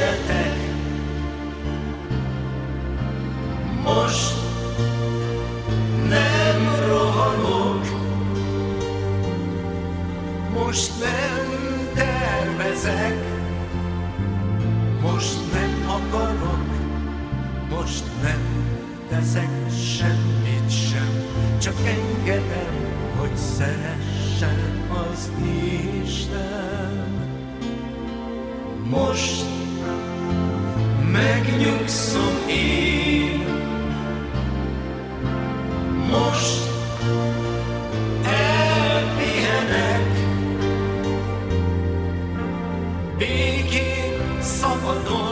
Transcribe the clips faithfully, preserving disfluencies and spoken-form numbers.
segítsetek. Most nem rohanok, most nem tervezek, most nem akarok, most nem teszek semmit sem, csak engedem, hogy szeressen az Isten. Most megnyugszom én, most elpihenek, békén, szabadon,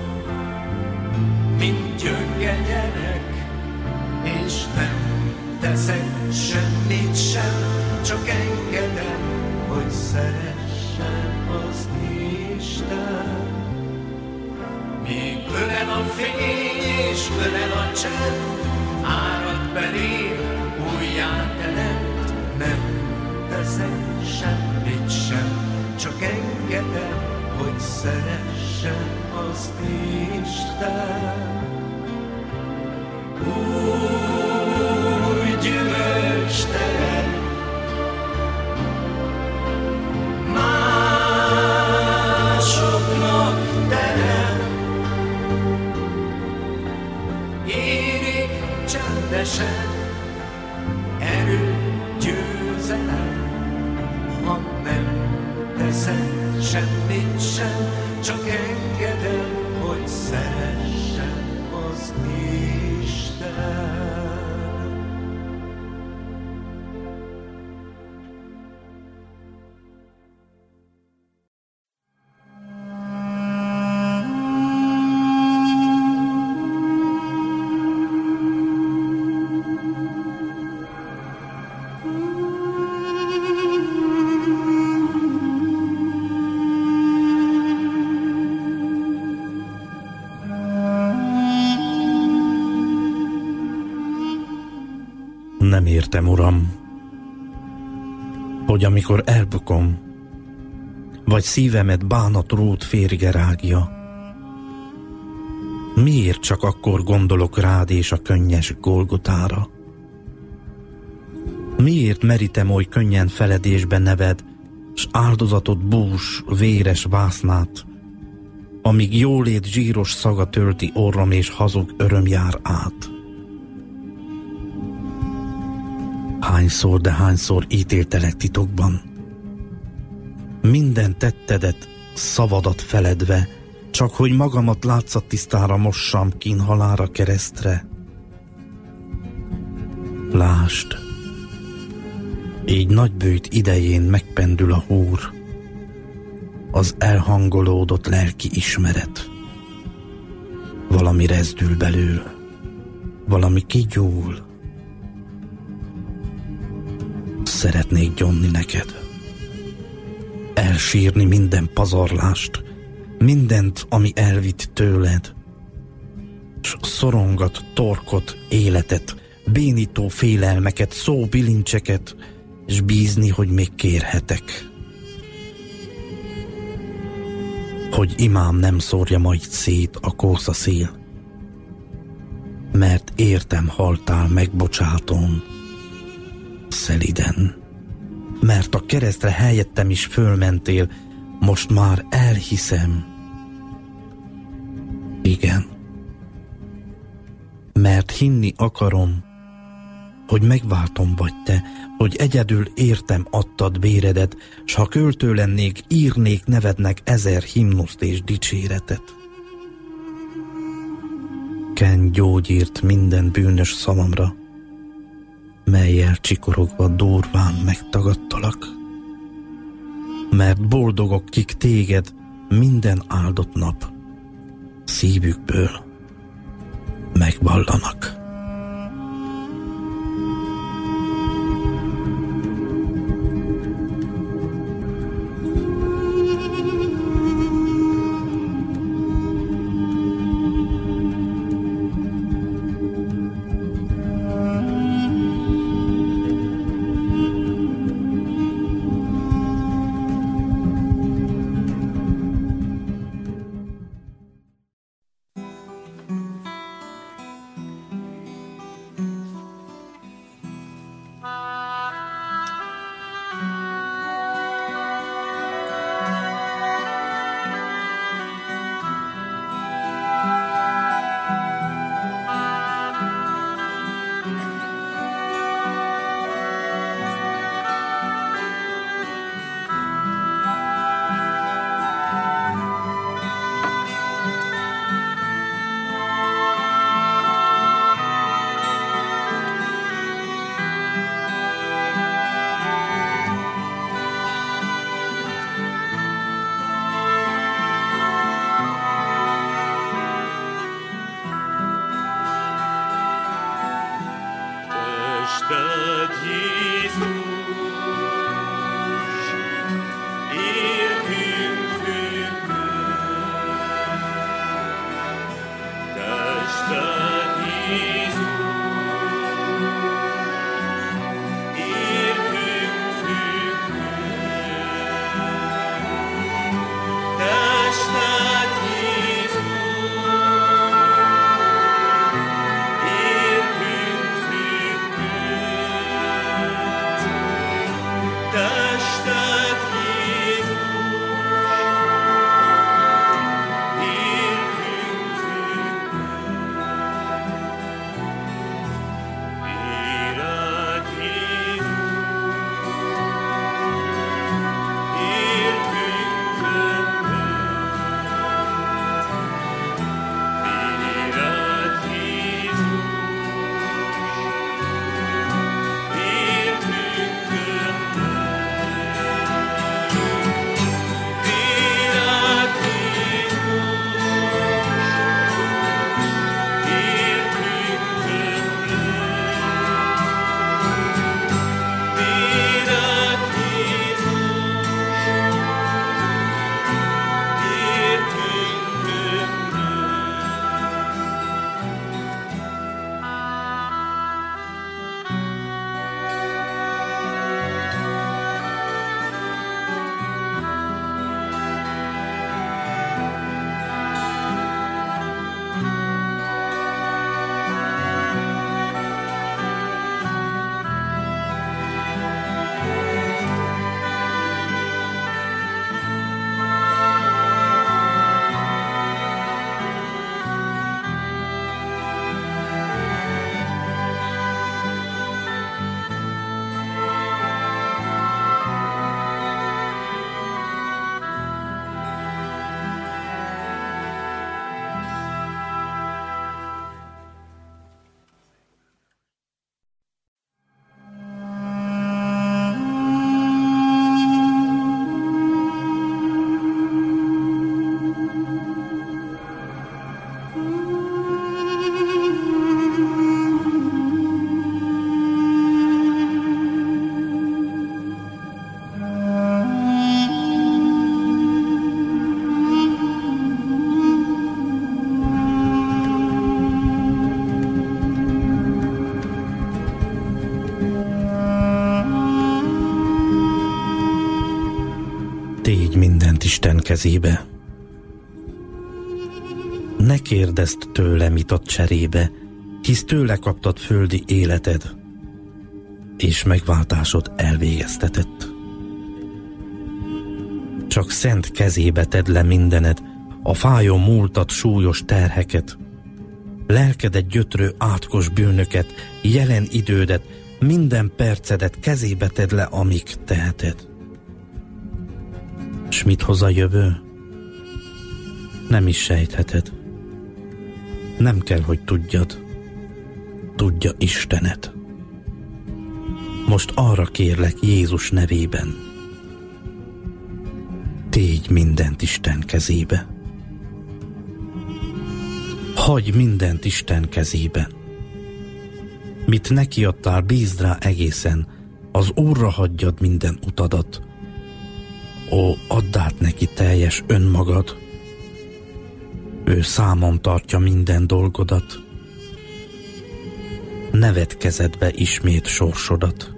mint gyönge gyerek, és nem teszek semmit sem, csak engedem, hogy szeressen az Isten. Míg ölel a fény és ölel a csend, árad belém, újjáteremt, nem teszek semmit sem, csak engedem, hogy szeressen az Isten. Új gyümölcstelen, másoknak terem, érik csendesen, erő, győzelem, ha nem teszek semmit sem, csak engedem, hogy szeressen az Isten. Nem értem, Uram, hogy amikor elbukom, vagy szívemet bánat rót férge rágja, miért csak akkor gondolok rád és a könnyes Golgotára? Miért merítem oly könnyen feledésbe neved, s áldozatot bús, véres vásznát, amíg jólét zsíros szaga tölti orrom és hazug öröm jár át? Hányszor, de hányszor ítéltelek titokban, minden tettedet, szavadat feledve, csak hogy magamat látszattisztára mossam kínhalára keresztre. Lásd, így nagybőjt idején megpendül a húr, az elhangolódott lelki ismeret. Valami rezdül belül, valami kigyúl. Szeretnék gyonni neked, elsírni minden pazarlást, mindent, ami elvitt tőled, s szorongat, torkot, életet, bénító félelmeket, szóbilincseket, s bízni, hogy még kérhetek. Hogy imám nem szórja majd szét a kósza szél, mert értem haltál megbocsátón, szeliden, mert a keresztre helyettem is fölmentél, most már elhiszem. Igen, mert hinni akarom, hogy megváltom vagy te, hogy egyedül értem adtad véredet, s ha költő lennék, írnék nevednek ezer himnuszt és dicséretet. Kenj gyógyírt minden bűnös szavamra, mellyel csikorogva durván megtagadtalak. Mert boldogok, kik téged minden áldott nap szívükből megvallanak. Tégy mindent Isten kezébe. Ne kérdezd tőle, mit ad cserébe, hisz tőle kaptad földi életed, és megváltásod elvégeztetett. Csak szent kezébe tedd le mindened, a fájó múltat, súlyos terheket, lelkedet gyötrő átkos bűnöket, jelen idődet, minden percedet kezébe tedd le, amíg teheted. S mit hoz a jövő? Nem is sejtheted. Nem kell, hogy tudjad. Tudja Istenet. Most arra kérlek Jézus nevében. Tégy mindent Isten kezébe. Hagyj mindent Isten kezébe. Mit neki adtál, bízd rá egészen, az Úrra hagyjad minden utadat. Ó, add át neki teljes önmagad. Ő számon tartja minden dolgodat. Ne vedd kezedbe ismét sorsodat.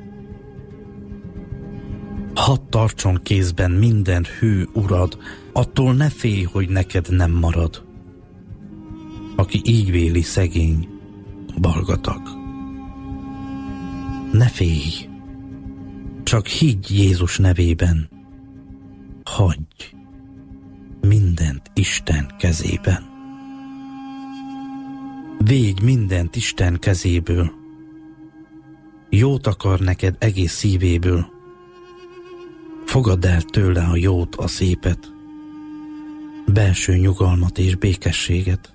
Hadd tartson kézben minden hű urad, attól ne félj, hogy neked nem marad. Aki így véli, szegény, balgatag. Ne félj, csak higgy Jézus nevében. Hagyj mindent Isten kezében. Védj mindent Isten kezéből. Jót akar neked egész szívéből. Fogadd el tőle a jót, a szépet, belső nyugalmat és békességet,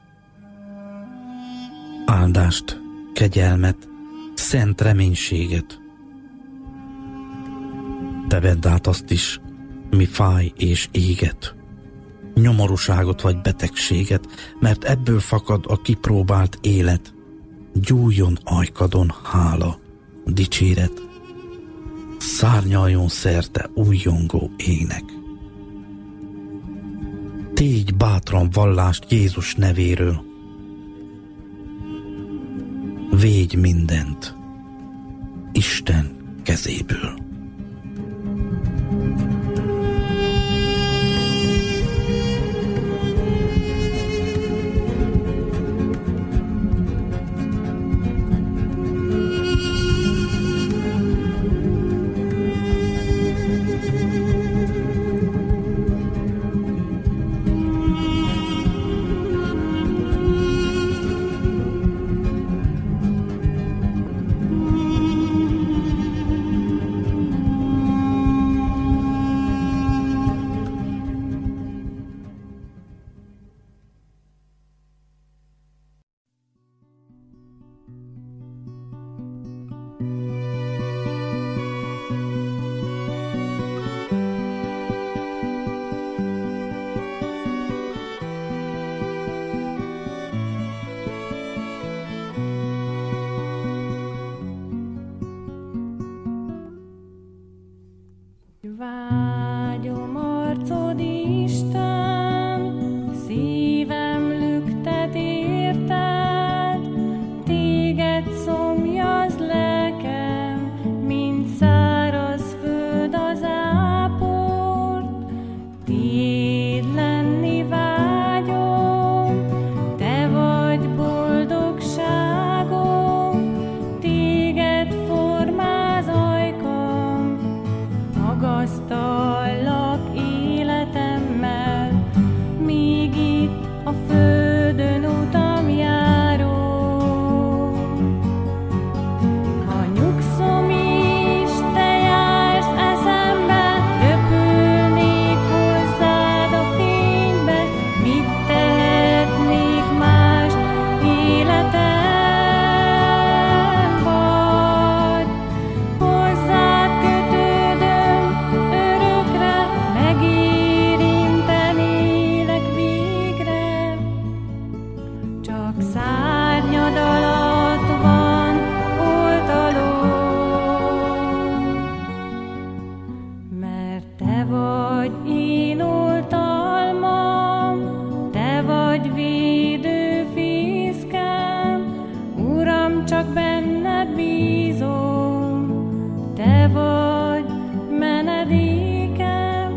áldást, kegyelmet, szent reménységet. Te vedd át azt is, mi fáj és éget, nyomorúságot vagy betegséget, mert ebből fakad a kipróbált élet. Gyújjon ajkadon hála, dicséret, szárnyaljon szerte újjongó ének. Tégy bátran vallást Jézus nevéről, védj mindent Isten kezéből. Vágyom arcod, Isten, szívem lüktet érted, téged szomjaz lelkem, mint száraz föld az áport. Tiéd lenni vágyom, te vagy boldogságom, téged formáz ajkam, magasztallak életemmel, míg itt a földön utam járó. Ha nyugszom is, te jársz eszembe, röpülnék hozzád a fénybe, mit tehetnék más, életem vagy. Hozzád kötődöm örökre, megérintenélek végre, csak szárnyad alatt van oltalom, mert te vagy én oltalmam, te vagy védőfészkem, Uram, csak benned bízom, te vagy menedékem.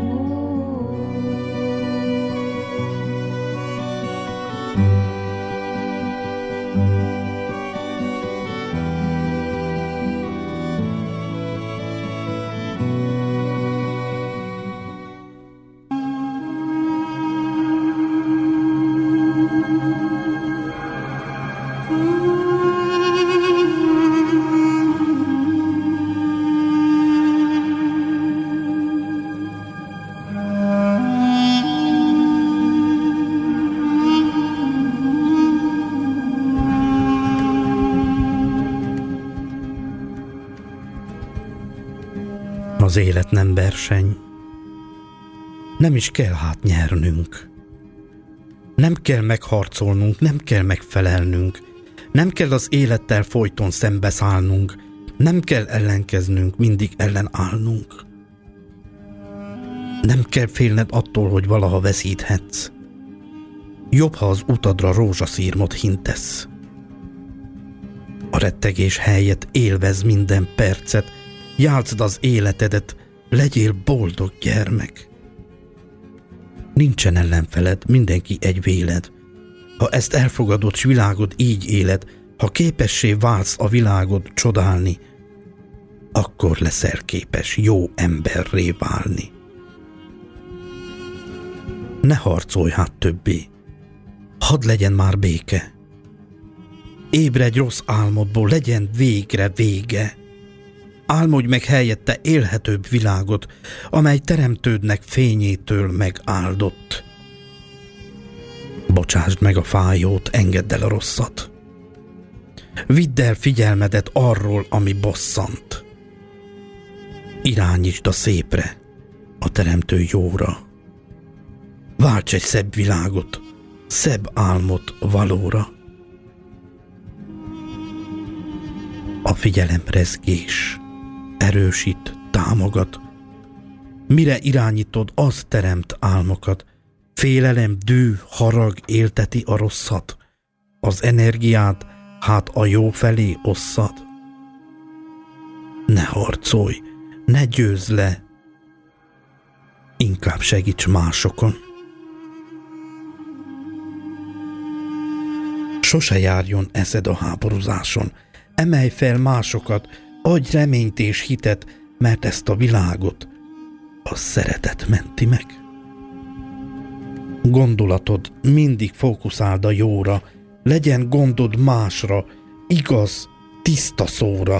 Az élet nem verseny, nem is kell hát nyernünk. Nem kell megharcolnunk, nem kell megfelelnünk, nem kell az élettel folyton szembeszállnunk, nem kell ellenkeznünk, mindig ellenállnunk. Nem kell félned attól, hogy valaha veszíthetsz. Jobb, ha az utadra rózsaszírmot hintesz. A rettegés helyett élvezz minden percet, játszd az életedet, legyél boldog gyermek. Nincsen ellenfeled, mindenki egy véled. Ha ezt elfogadod, s világod így éled, ha képessé válsz a világod csodálni, akkor leszel képes jó emberré válni. Ne harcolj hát többé, hadd legyen már béke. Ébredj rossz álmodból, legyen végre vége. Álmodj meg helyette élhetőbb világot, amely teremtődnek fényétől megáldott. Bocsásd meg a fájót, engedd el a rosszat. Vidd el figyelmedet arról, ami bosszant. Irányítsd a szépre, a teremtő jóra. Válts egy szebb világot, szebb álmot valóra. A figyelemrezgés erősít, támogat. Mire irányítod, az teremt álmokat. Félelem, dű, harag élteti a rosszat. Az energiát hát a jó felé osszad. Ne harcolj, ne győzz le, inkább segíts másokon. Sose járjon eszed a háborúzáson, emelj fel másokat, adj reményt és hitet, mert ezt a világot a szeretet menti meg. Gondolatod mindig fókuszáld a jóra, legyen gondod másra, igaz, tiszta szóra.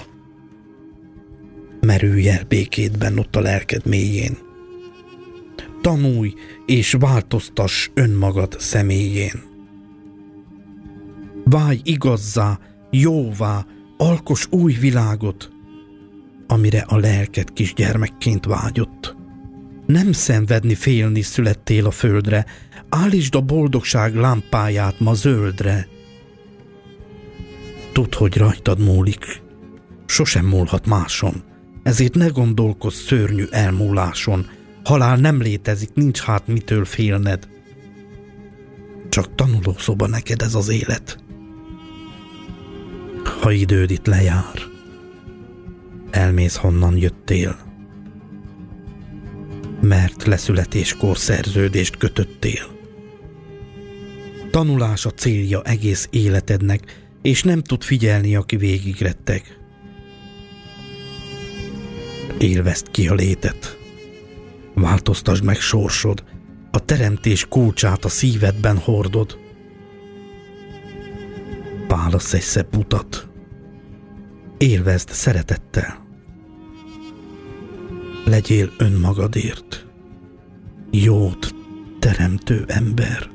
Merülj el békédben ott a lelked mélyén. Tanulj és változtass önmagad személyén. Válj igazzá, jóvá, alkoss új világot, amire a lelked kisgyermekként vágyott. Nem szenvedni, félni születtél a földre, állítsd a boldogság lámpáját ma zöldre. Tudd, hogy rajtad múlik, sosem múlhat máson, ezért ne gondolkozz szörnyű elmúláson. Halál nem létezik, nincs hát mitől félned. Csak tanulószoba neked ez az élet. Ha időd itt lejár, elmész honnan jöttél, mert leszületéskor szerződést kötöttél. Tanulás a célja egész életednek, és nem tud figyelni, aki végig retteg. Élvezd ki a létet, változtasd meg sorsod, a teremtés kulcsát a szívedben hordod. Válasz egy szebb utat, élvezd szeretettel. Legyél önmagadért jót teremtő ember.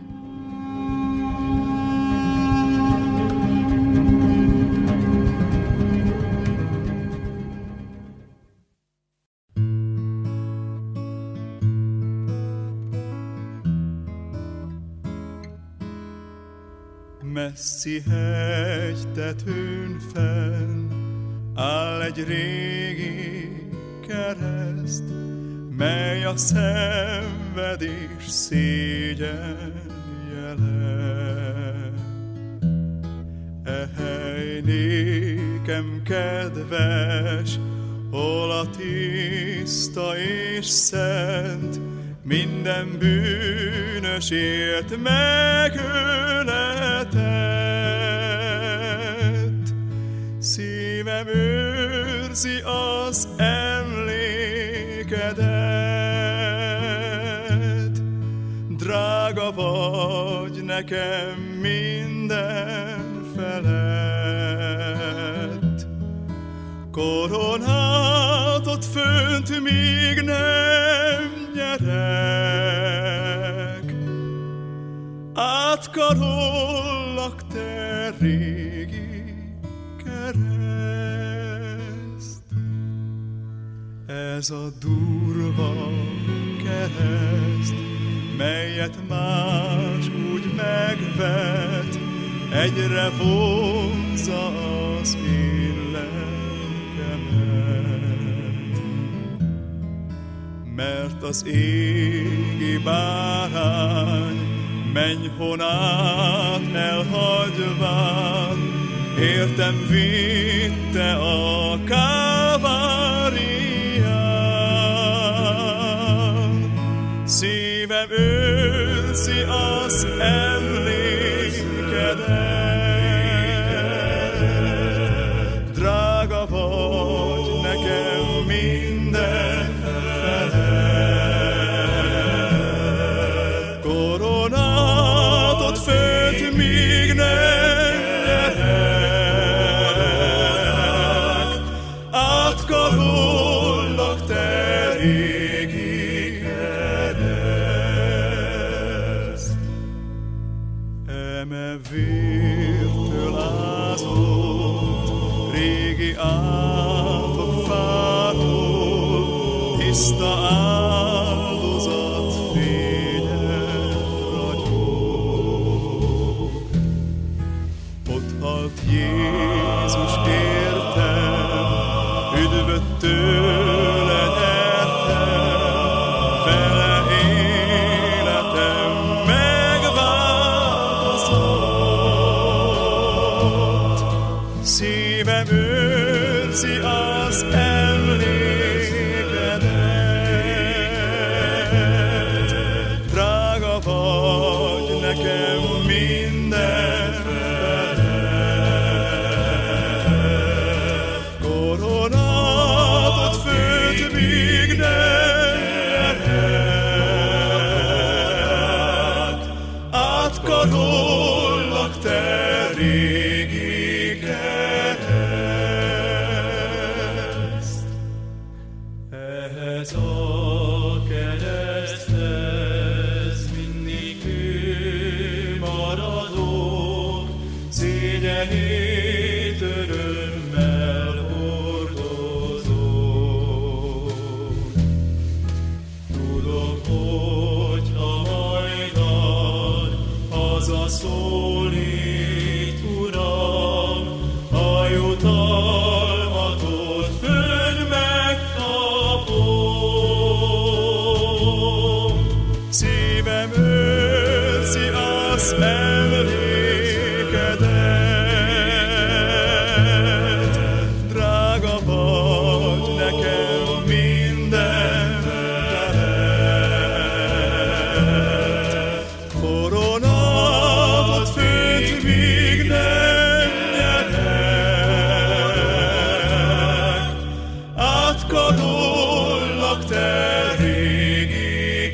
Messzi hegytetőn fenn áll egy régi kereszt, mely a szenvedés szégyen jele. E hely nékem kedves, hol a tiszta és szent, minden bűnösért megöletett. Szívem őrzi az emlékedet, drága vagy nekem minden felett. Koronátot fönt még nem nyerek, átkarollak te régi kereszt. Ez a durva kereszt, melyet más úgy megvet, egyre vonzza az én lelkemet. Mert az égi bárány mennyhonát elhagyván, értem vitte a Kávárián. Szívem őrzi az emlékedet, drága vagy nekem minden felett. Koronátot fönt még nem nyerek, átkarollak te régi kereszt. Eme vértől ázott régi átok fától, tiszta áldozat fényes ragyog. Ott halt Jézus érte, bölcsödött tőle nyertem, vele életem megváltozott. Szívem őrzi az emlékedet, drága vagy nekem mindenfelett. Koronátot főt míg nem nyerek, átkarollak te régi kereszt. Ehhez a kereszthez mindig ő maradok, szégyenét örömmel hordozom. Tudok, hogy ha majdan hazaszólít, Uram, a jutalmatot fönn megkapom. Szívem őrzi az emlékedet, drága vagy nekem mindenfelett. Koronátot főt míg nem nyerek, átkarollak te régi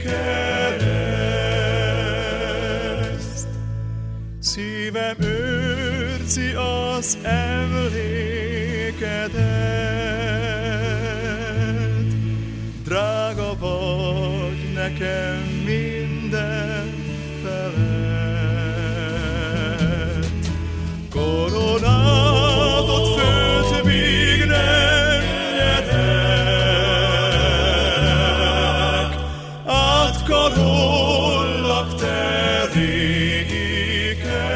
kereszt. Szívem őrzi az emlékedet, drága vagy nekem mindenfelett. Koronátot főt míg nem nyerek, átkarollak te régi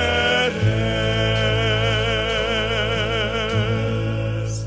kereszt.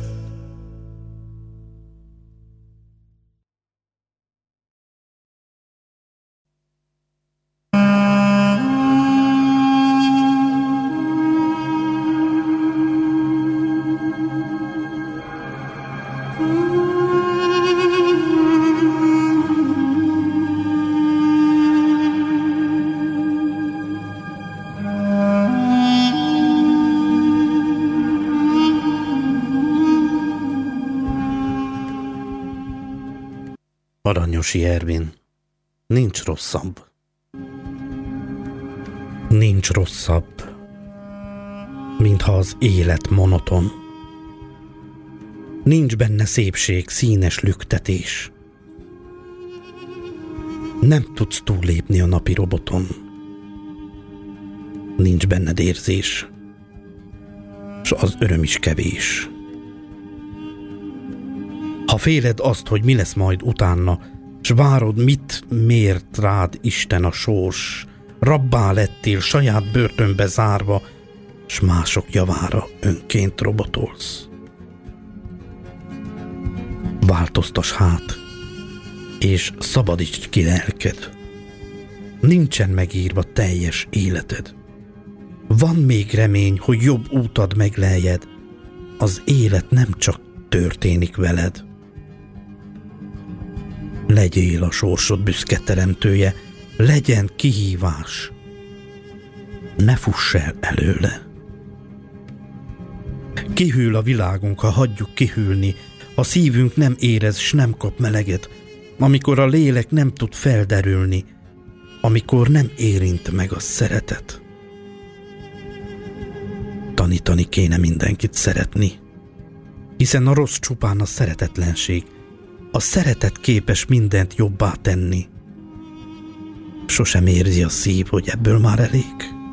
Aranyosi Ervin, nincs rosszabb. Nincs rosszabb, mintha az élet monoton. Nincs benne szépség, színes lüktetés. Nem tudsz túllépni a napi roboton. Nincs benned érzés, s az öröm is kevés. Ha féled azt, hogy mi lesz majd utána, s várod, mit mért rád Isten a sors, rabbá lettél saját börtönbe zárva, s mások javára önként robotolsz. Változtass hát, és szabadítsd ki lelked. Nincsen megírva teljes életed. Van még remény, hogy jobb útad megleljed. Az élet nem csak történik veled. Legyél a sorsod büszke teremtője, legyen kihívás. Ne fuss el előle. Kihűl a világunk, ha hagyjuk kihűlni, a szívünk nem érez, s nem kap meleget, amikor a lélek nem tud felderülni, amikor nem érint meg a szeretet. Tanítani kéne mindenkit szeretni, hiszen a rossz csupán a szeretetlenség. A szeretet képes mindent jobbá tenni. Sosem érzi a szív, hogy ebből már elég.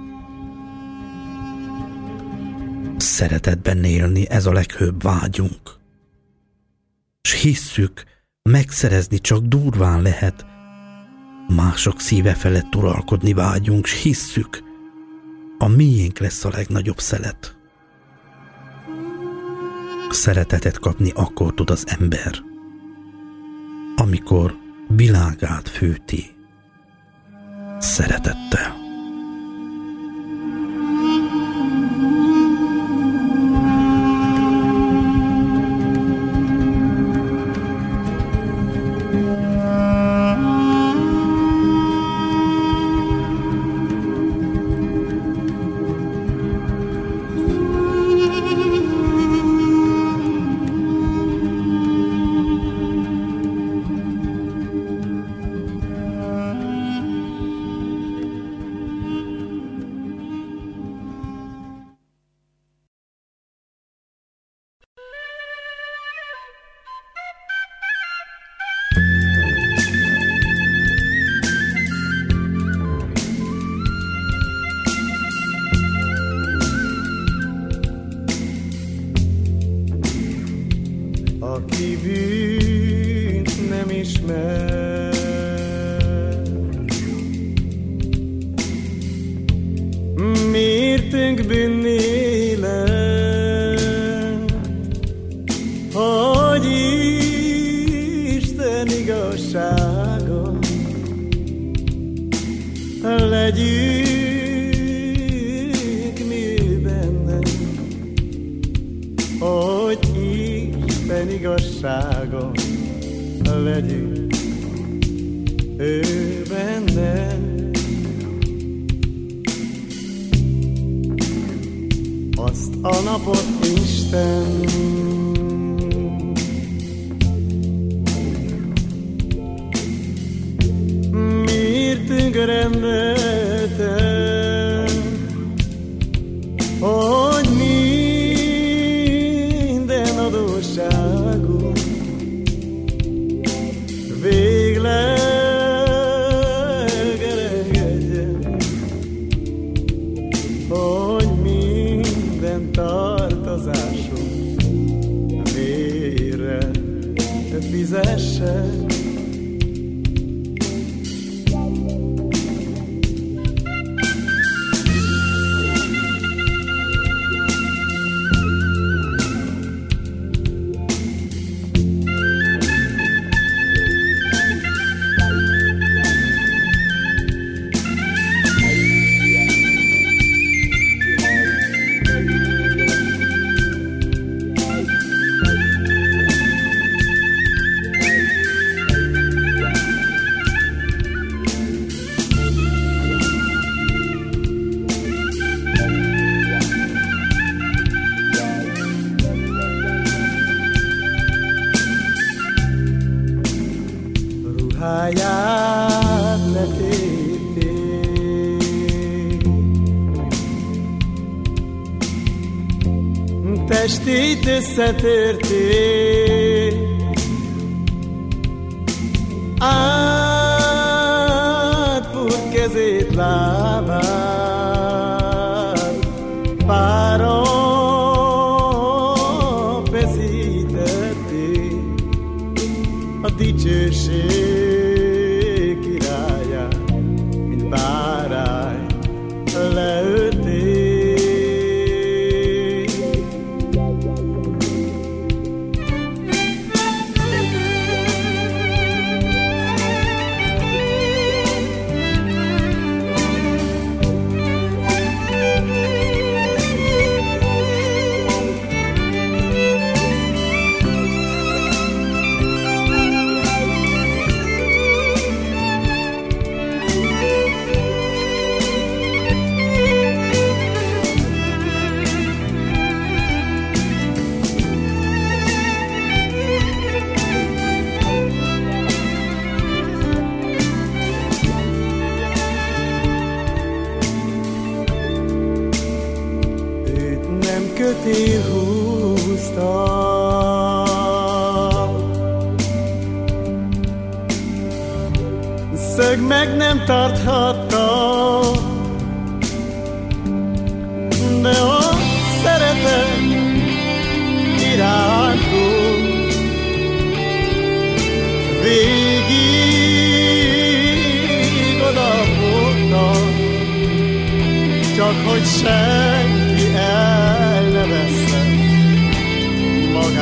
Szeretetben élni, ez a leghőbb vágyunk. S hisszük, megszerezni csak durván lehet. Mások szíve felett uralkodni vágyunk, s hisszük, a miénk lesz a legnagyobb szelet. Szeretetet kapni akkor tud az ember, amikor világát fűti szeretettel. Aki bűnt nem ismer, mértünk bűnélet, hogy Isten igazsága legyünk mi benne, hogy Isten igazsága legyünk ő benne. Azt a napot Isten mértünk rendelte, hogy minden adósságunk végleg elengedjen, hogy minden tartozásunk vére fizesse. Ruháját letépték, testét összetörték, átfut kezét, lábát, pára feszítették, a dicsőség királyát, mint bárány leölték. Kötél húzta, szög meg nem tarthatta, de a szeretet irántunk végig odafogta, csak hogy senki el ne vesszen, maga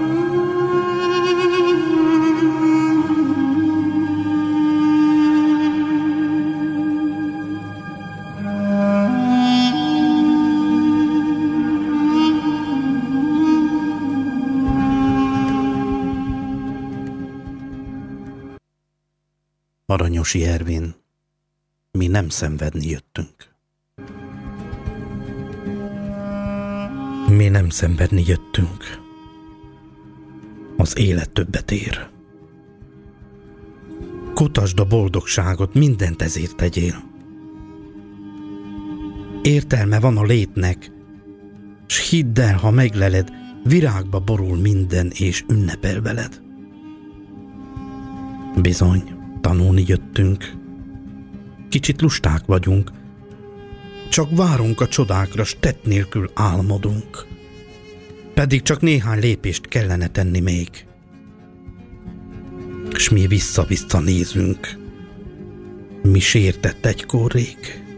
Aranyosi Ervin, mi nem szenvedni jöttünk. Mi nem szenvedni jöttünk. Az élet többet ér. Kutasd a boldogságot, mindent ezért tegyél. Értelme van a létnek, s hidd el, ha megleled, virágba borul minden, és ünnepel veled. Bizony, tanulni jöttünk. Kicsit lusták vagyunk, csak várunk a csodákra, s tett nélkül álmodunk. Pedig csak néhány lépést kellene tenni még. S mi vissza-vissza nézünk. Mi sértett egykor rég.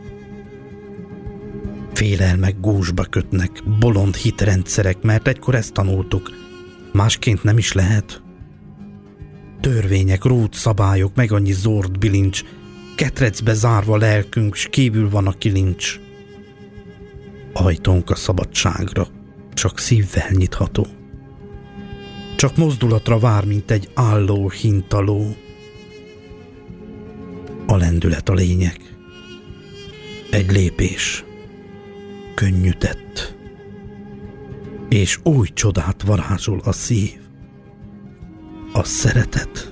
Félelmek gúzsba kötnek, bolond hitrendszerek, mert egykor ezt tanultuk, másként nem is lehet. Törvények, rút szabályok, meg annyi zord bilincs, ketrecbe zárva lelkünk, s kívül van a kilincs. Ajtónk a szabadságra csak szívvel nyitható. Csak mozdulatra vár, mint egy álló hintaló. A lendület a lényeg. Egy lépés, könnyű tett, és új csodát varázsol a szív, a szeretet.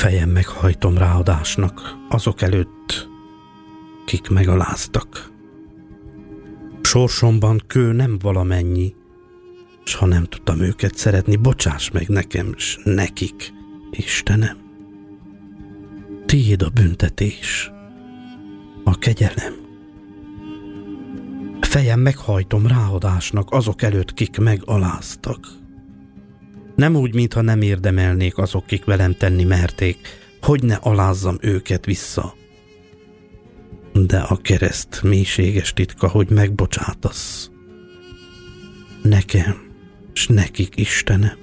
Fejem meghajtom ráadásnak azok előtt, kik megaláztak. Sorsomban kő nem valamennyi, s ha nem tudtam őket szeretni, bocsáss meg nekem, s nekik, Istenem. Tiéd a büntetés, a kegyelem. Fejem meghajtom ráadásnak azok előtt, kik megaláztak. Nem úgy, mintha nem érdemelnék azok, kik velem tenni merték, hogy ne alázzam őket vissza. De a kereszt mélységes titka, hogy megbocsátasz. Nekem, s nekik, Istenem.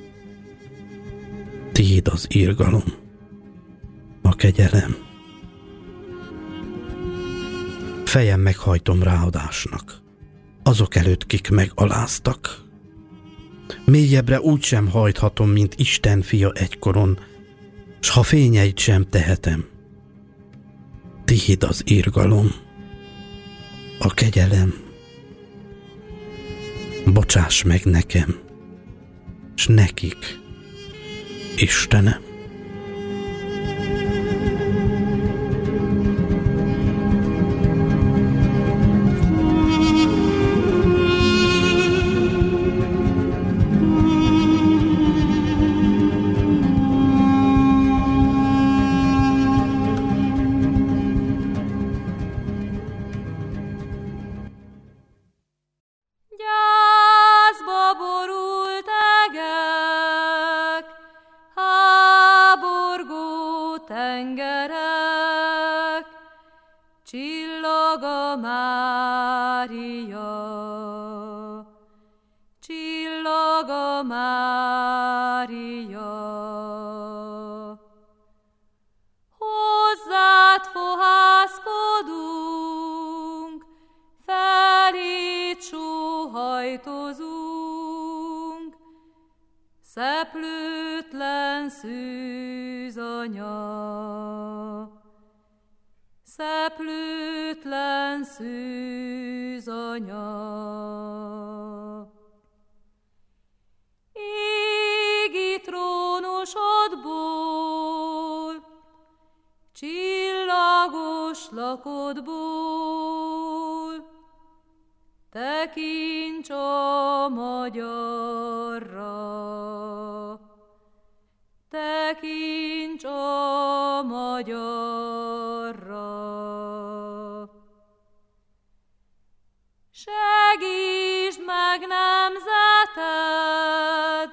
Tiéd az irgalom, a kegyelem. Fejem meghajtom ráadásnak azok előtt, kik megaláztak. Mélyebbre úgy sem hajthatom, mint Isten fia egykoron, s ha fényeit sem tehetem. Tiéd az irgalom, a kegyelem. Bocsáss meg nekem, s nekik, Istenem. Szeplőtlen szűzanya, szeplőtlen szűzanya. Égi trónusodból, csillagos lakodból, tekints a magyarra, tekints a magyarra. Segítsd meg nemzeted,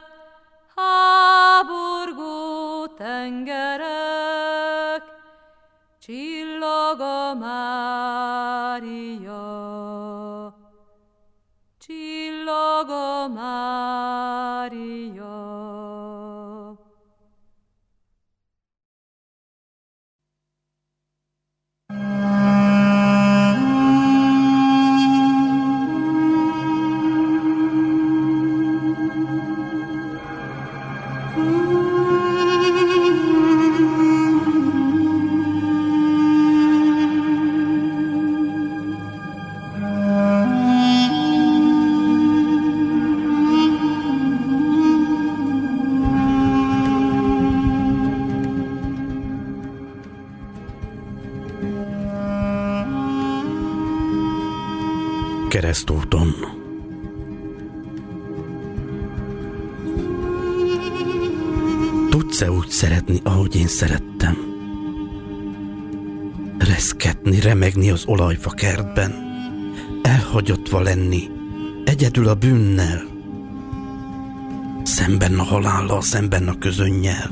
háborgó tengerek, csillaga Mária, csillaga Mária. Keresztúton. Tudsz-e úgy szeretni, ahogy én szerettem? Reszketni, remegni az olajfa kertben, elhagyottva lenni, egyedül a bűnnel, szemben a halállal, szemben a közönnyel.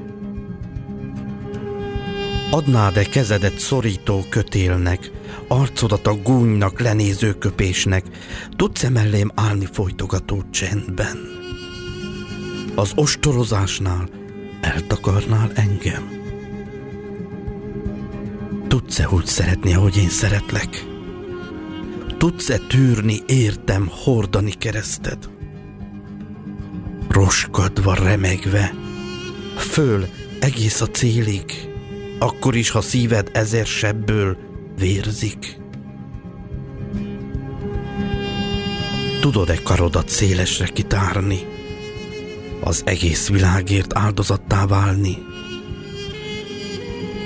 Adnád-e kezedet szorító kötélnek, arcodat a gúnynak, lenéző köpésnek, tudsz-e mellém állni folytogató csendben? Az ostorozásnál eltakarnál engem? Tudsz-e úgy szeretni, ahogy én szeretlek? Tudsz-e tűrni, értem, hordani kereszted? Roskadva, remegve, föl egész a célig, akkor is, ha szíved ezer sebből vérzik. Tudod-e karodat szélesre kitárni, az egész világért áldozattá válni,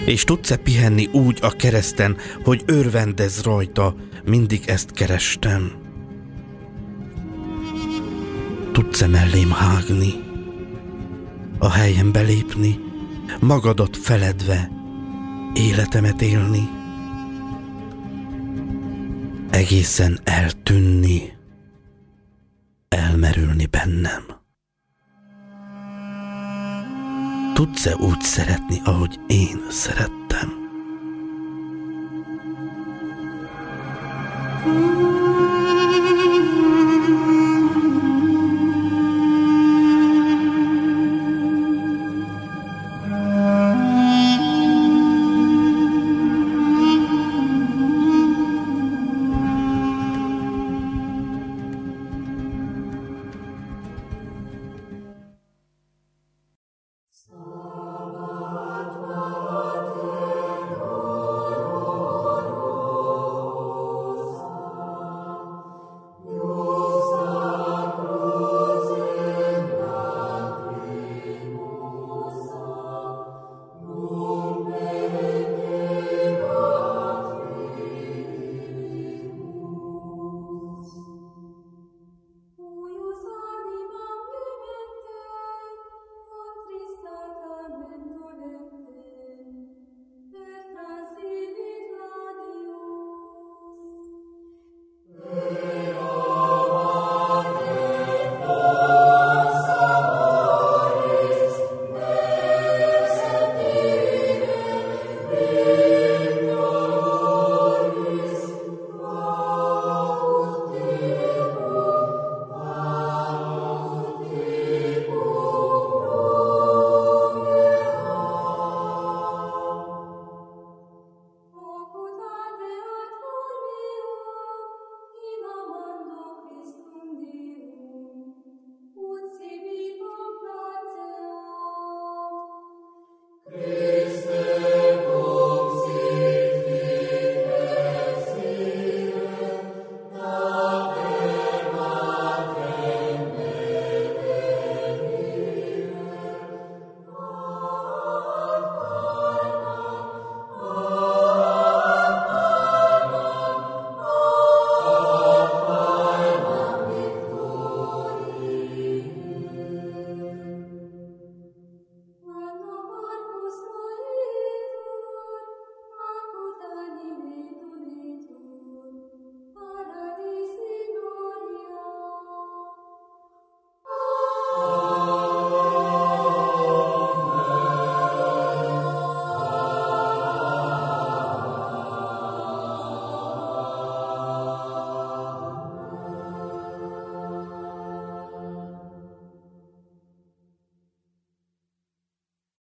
És tudsz-e pihenni úgy a kereszten, hogy örvendezz rajta, mindig ezt kerestem. Tudsz-e mellém hágni, a helyen belépni, magadat feledve, életemet élni, egészen eltűnni, elmerülni bennem. Tudsz-e úgy szeretni, ahogy én szerettem?